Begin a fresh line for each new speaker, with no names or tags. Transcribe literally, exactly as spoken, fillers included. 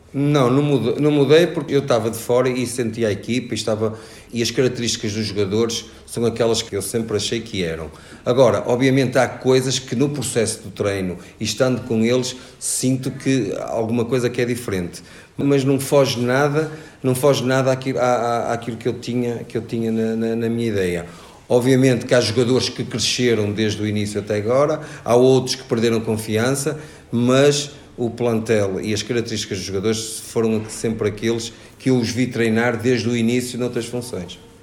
Não, não mudei, não mudei porque eu estava de fora e sentia a equipa e, estava, e as características dos jogadores são aquelas que eu sempre achei que eram. Agora, obviamente há coisas que no processo do treino e estando com eles sinto que alguma coisa que é diferente, mas não foge nada, não foge nada àquilo, à, àquilo que eu tinha, que eu tinha na, na, na minha ideia. Obviamente que há jogadores que cresceram desde o início até agora, há outros que perderam confiança, mas o plantel e as características dos jogadores foram sempre aqueles que eu os vi treinar desde o início noutras funções.